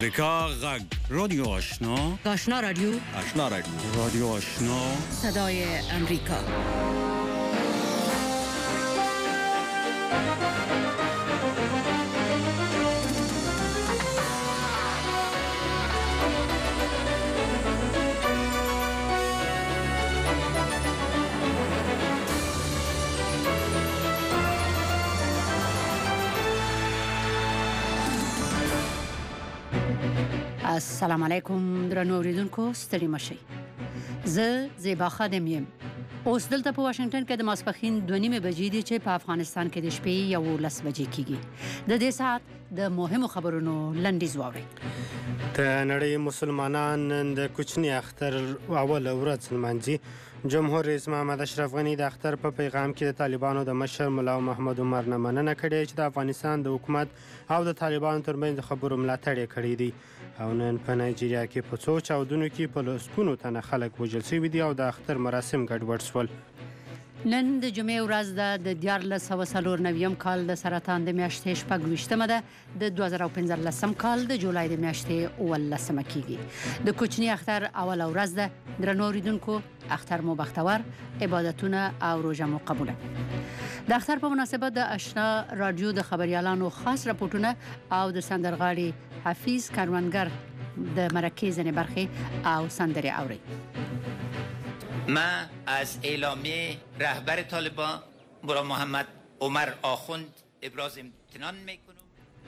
امریکا غږ رادیو آشنا رادیو رادیو آشنا صدای امریکا. السلام علیکم درنو اوریدونکو، ستړي مشئ. زه زیبا خادم یم. اوس دلته په واشنگټن کې د ماسپښین 2:30 بجې دي چې په افغانستان کې د شپې 11 بجې کیږي. د دې ساعت د مهمو خبرونو لنډیز واورئ. د نړۍ مسلمانان نن د کوچني اختر اوله ورځ لمانځي. جمهور رئیس محمد اشرف غني د اختر په پیغام کې د طالبانو د مشر ملا محمد عمر نه مننه کړې چې د افغانستان د حکومت او د طالبانو ترمنځ د خبرو ملاتړ یې کړی دی. او نن په نایجیریا کې په څو چاودنو کې په لسګونو تنه خلک وژل شوي دي او د اختر مراسم ګډوډ شول. نن د جمعې ورځ ده. د 1494 کال د سرطان د میاشتې 26مه ده. د 2015 کال د جولای د میاشتې 18مه کیږي. د کوچني اختر اوله ورځ ده. درنو اوریدونکو، اختر مو بختور، عبادتونه او روژه مو قبوله. د اختر په مناسبت د آشنا رادیو د خبريالانو خاص راپورټونه او د سندرغاړي حفیظ کاروانګر د مرکه ځنې برخه او سندرې اوري. من از اعلامیه رهبر طالبان ملا محمد عمر آخوند ابراز امتنان میکنم.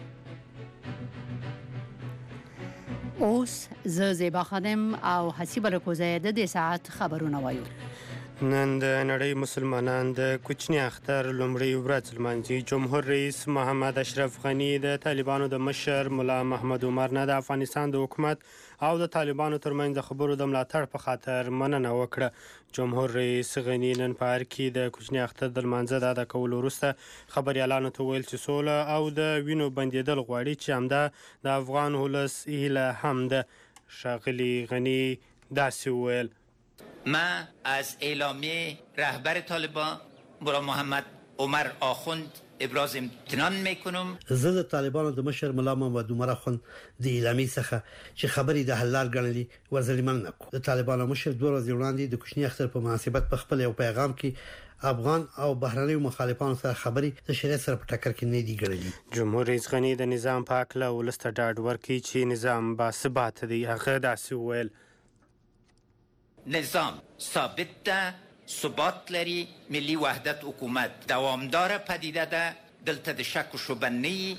اوس زه زیبا خادم او حسیب الکوزه د دې ساعت خبرونه وایو. نن د نړۍ مسلمانان د کوچني اختر لومړی ورځ لمانځي. جمهور رئیس محمد اشرف غني د طالبانو د مشر ملا محمد عمر نه د افغانستان د حکومت او د طالبانو ترمنځ د خبرو د ملاتړ په خاطر مننه وکړه. جمهور رئیس غني نن په هر کې د کوچني اختر د لمانځه د ادا کولو وروسته خبريالانو ته ویل چې سوله او د وینو بندیدل غواړي چې همدا د افغان ولس هیله هم ده. ښاغلي غني داسې وویل: من از اعلامیه رهبر طالبان ملا محمد عمر آخوند ابراز امتنان میکنم. زه د طالبانو د مشر ملا محمد عمر آخوند د اعلامیې څخه چې خبرې د حل لار ګڼلې ورزري مننه کوم. د طالبانو مشر 2 ورځې وړاندې د کوچني اختر په مناسبت په خپل یو پیغام کې افغان او بهرنیو مخالفانو سره خبرې د شریعت سره په ټکر کې نه دي ګڼلې. جمهور رئیس غني د نظام په اړه ولسته ډاډ ورکړي چې نظام باثبات دی. هغه داسې وویل: نظام ثابت ده، ثبات لري، ملی وحدت حکومت دوامدار پدیده ده، دلته د شک و شبهه نه.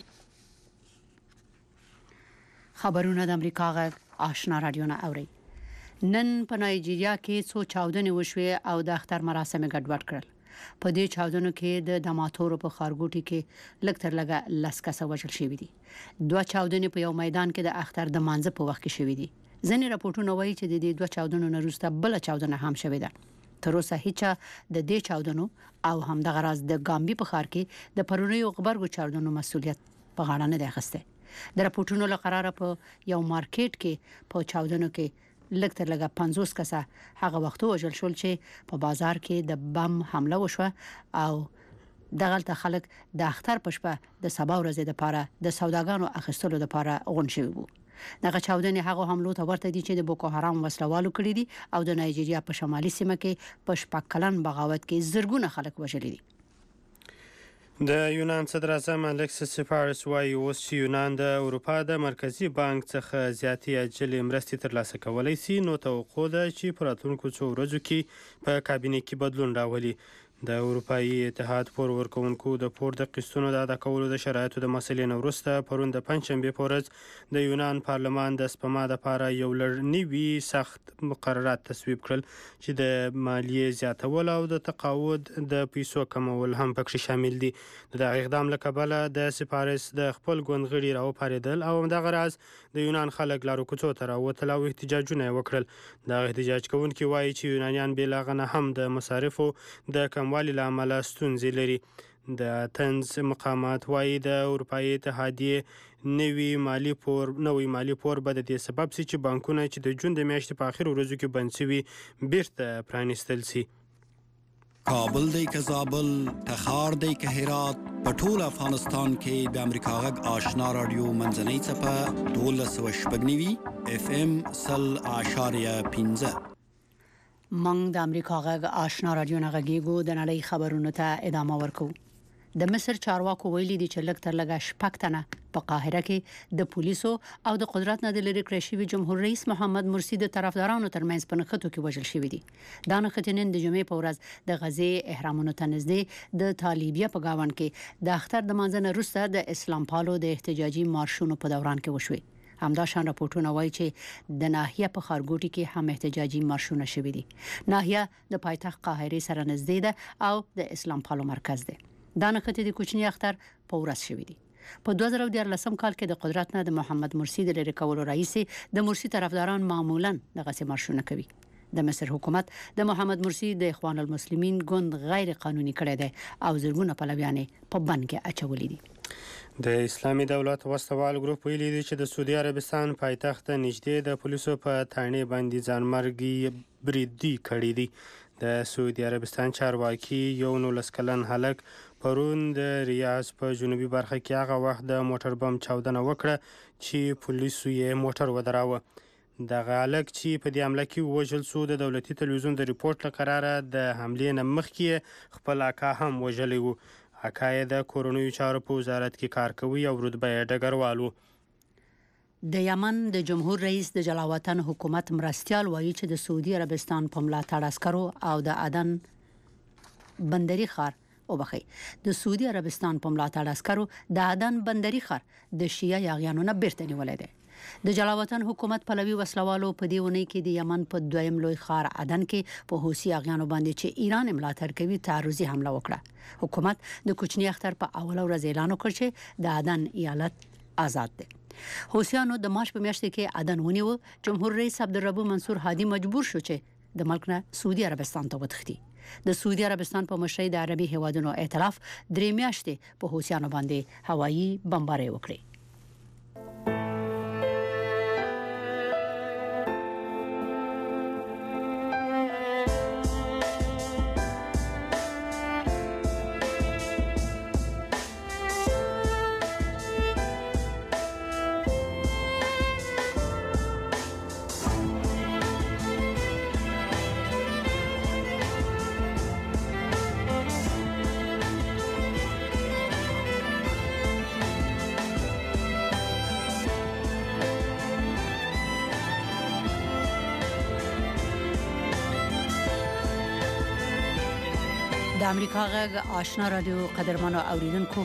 خبرونه د امریکا غږ آشنا رادیو نه اوري. نن په نایجیریا کې څو چاودنې وشوې او د اختر مراسم ګډوډ کړل. په دې چاودنو کې د دماتورو په خارګوټي کې لږ تر لږه 10 کسه وژل شوي دي. 2 چاودنې په یو میدان کې د اختر د مانځه په وخت کې شوي دي. ځینې راپورټونه وایي چې د دې 2 چاودنو نه وروسته بل چاودنه هم شوې ده. تر اوسه هیڅ د دې چاودنو او همدغه راز د ګامبي په ښار کې د پرونیو غبرګو چاودنو مسؤلیت په غاړه نه دی اخیسته. د راپورټونو لقراره په یو مارکیټ کې په چاودنو کې لږ تر لږه 50 کسه هغه وخت وژل شول چې په بازار کې د بم حمله وشوه او دغلته خلک د اختر په شپه د سبا ورځې لپاره د سوداګانو اخیستلو لپاره غونډ شوي وو. دغه چاودنې هغه حملو ته ورته دي چې د بوکو حرام وسلوالو کړی دي او د نایجیریا په شمالي سیمه کې په شپږ بغاوت کې زرګونه خلک وژلي دي. د یونان صدر اعظم الکسیس سیپارس وايي اوس چې یونان د اروپا د مرکزی بانک څخه زیاتې عاجلې مرستې ترلاسه کولی شي، نو توقع ده چې په راتلونکو څو ورځو کې په کابینه کې بدلون راولي. د اروپایي اتحاد پور ورکوونکو د پور د قسطونو د ادا کولو د شرایطو د مسلې نه وروسته پرون د پنځشنبې په ورځ د یونان پارلمان د سپما لپاره یو لړ نوي سخت مقررات تصویب کړل چې د مالیې زیاتول او د تقاعد د پیسو کمول هم پکې شامل دي. د اقدام له کبله د سپارس د خپل ګوندغړي راوپاریدل او دغه راز د یونان خلک لارو کوڅو ته راووتل او احتجاجونه وکړل. دا احتجاج کوونکي وایي چې یونانیان بېلغه نه هم د مصارفو د والی لامل ستونزې لري. د تنز مقامات وایي د اروپایي اتحادیې نوی مالی پور به د دې سبب شي چې بانکونه چې د جون د میاشتې په اخر ورځو کې بند شوي بیرته پرانیستل شي. کابل دی که زابل تخار دی که هرات په ټول افغانستان کې د امریکا غږ آشنا رادیو منځنۍ څپه 12.9 FM 100.15 موږ د امریکا غږ آشنا رادیو نه غږیږو د نړۍ خبرونو ته ادامه ورکوو. د مصر چارواکو ویلي دي چې لږ تر لږه شپږ تنه په قاهره کې د پولیسو او د قدرت نه د لری کړی شوی جمهور رئیس محمد مرسی د طرفدارانو ترمنځ په نښتو کې وژل شوی دي. دا نښتې نن د جمعې په ورځ د غزې احرامونو ته نږدې د طالبیه په گاوند کې د اختر د منځنه وروسته د اسلام پالو د احتجاجي مارشونو په دوران کې وشوي. همداشان راپورټونه وایي چې د ناحیه په خارګوټي کې هم احتجاجي مارشونه شوي دي. ناحیه د پایتخت قاهره سره نږدې ده او د اسلام پالو مرکز ده. دا نښتې د کوچنی اختر په ورځ شوي دي. په 2014 کال کې د قدرت نه د محمد مرسی د لری کولو رئیس د مرسی طرفداران معمولا دغه مارشونه کوي. د مصر حکومت د محمد مرسی د اخوان المسلمین ګوند غیر قانوني کړی دی او زرګونه پلویان په بند کې اچولي دي. د اسلامي دولت وسوال ګروپ ویلي دی چې د سعودي عربستان پایتخت نږدې د پولیسو په تانې باندې ځانمرګي بریدي کړی دی. د سعودي عربستان چارواکي یو 19 کلن هلک پرون د ریاض په جنوبي برخه کې هغه وخت د موټر بم چاودنه وکړه چې پولیسو یې موټر ودراوه. دغه هلک چې په دې حمله کې وژل شو د دولتي تلویزیون د ریپورت له قراره د حملې نه مخکې خپل اکا هم وژلی و. اکا یې د کورنیو چارو په وزارت کې کار کوي او رتبه یې ډګروال و. د یمن د جمهور رئیس د جلاوطن حکومت مرستيال وایي چې د سعودي عربستان په ملاتړ عسکرو او د عدن بندري ښار د سعودي عربستان په ملاتړ عسکرو د عدن بندري ښار د شیعه یاغیانو نه بیرته نیولای دی. د جلاوطن حکومت پلوي وسلوالو په دی ونې کې د یمن په دویم لوی ښار عدن کې په حوثي یاغیانو باندې چې ایران ملاتړ کوي تعرضي حمله وکړه. حکومت د کوچنی اختر په اوله ورځ اعلان وکړ چې د عدن ایالت آزاد دی. حوثیانو د مارچ په میاشت کې عدن ونیو. جمهور رئیس عبدالرب منصور هادي مجبور شو چې د ملک نه سعودي عربستان ته وتښتي. د سعودي عربستان په مشرۍ د عربي هیوادونو ائتلاف 3 میاشتې په حوثیانو باندې هوایي بمبارۍ وکړې. د امریکا غږ آشنا رادیو قدرمنو اوریدونکو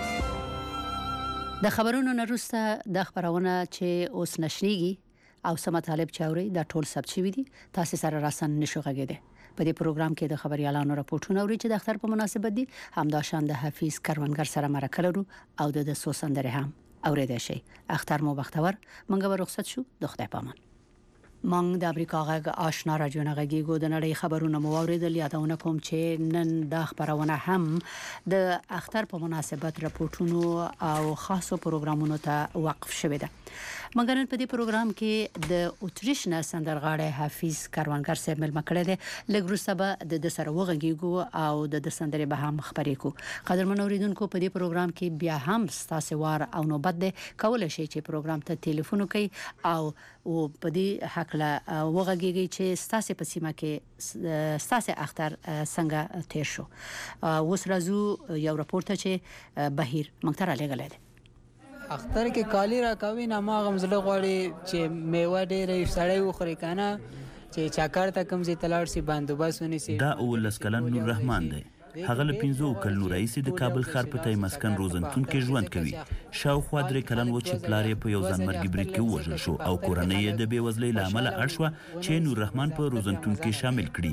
د خبرونو وروسته د خبرونه چې اوس نشریږي او سم طالب چاوري د ټول ثبت شوی دي تاسو سره راسن نشو غږیده. په دې پروګرام کې د خبريالانو راپورټونه اوري چې د اختر په مناسبت دي. همداشان د حفیظ کروندګر سره مرکه لرو او د سوسندره هم اوریدل شي. اختر مو بختور. منګه رخصت شو. د خدای پامان. موږ د امریکا غږ آشنا رادیو نه غږیږو. د نړۍ خبرونه مو اوریدل. یادونه کوم چې نن د خبرونه هم د اختر په مناسبت راپورټونو او خاصو پروګرامونو ته وقف شوه ده. مګر په دې پروګرام کې د اتریش نه سندرغاړی حفیظ کروندګر صاحب مل مکړه ده. لګروسه به د سره وغږیږو او د سندرې به هم خبرې کو. قدرمن اوریدونکو په دې پروګرام کې بیا هم ستاسو وار او نوبت ده. کولای شئ چې پروګرام ته ټلیفون وکړئ او په دې حق لا وغږیږي چې ستاسو په سیمه کې ستاسو اختر څنګه تیر شو. اوس راځو یو راپورټ چې بهیر مونږ ته لګلای دی. اختر کې کالی راکوي نه ما غمزله غواړي چې میوه ډېرې سړی وخوري کنه چې چاکار ته کم زی تلاړ سي بندوبس ونیسي. دا اولس کلن نور رحمان دی. هغه له 15 کلونو رئیس د کابل ښار په تای مسکن روزنتون کې ژوند کوي. شاوخوا 3 کلن و چې پلار یې په یو ځانمرګي برید کې وژل شو او کورنۍ یې د بېوزلۍ له امله اړ شوه چې نور رحمان په روزنتون کې شامل کړي.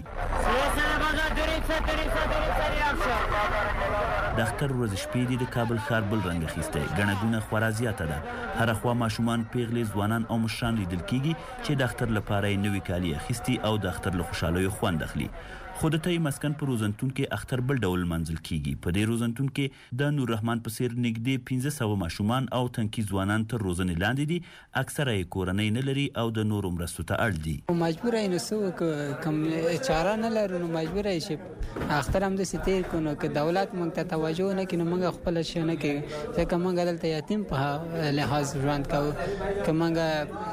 د اختر ورځ شپې دي د کابل ښار بل رنګ اخیستی. ګڼه ګوڼه خورا زیاته ده. هره خوا ماشومان، پیغلې، ځوانان او مشران لیدل کیږي چې د اختر لپاره یې نوي کالي اخیستي او د اختر له خوشحالیو خوند اخلي. خو د تای مسکن په روزنتون کې اختر بل ډول منځل کیږي. په دې روزنتون کې د نور رحمان په سیر نږدې 1500 ماشومان او تنکي ځوانان تر روزنې لاندې دي. اکثره یې کورنۍ نه لري او د نورو مرستو ته اړ دي. مجبور ای نو سو کوم چاره نه لرو نو مجبور ای چې اختر هم د ستیر کو نو که دولت مونږ ته توجه نه کینو مونږ خپل شي نه کې ځکه مونږ دلته یتیم په لحاظ ژوند کوو. که مونږ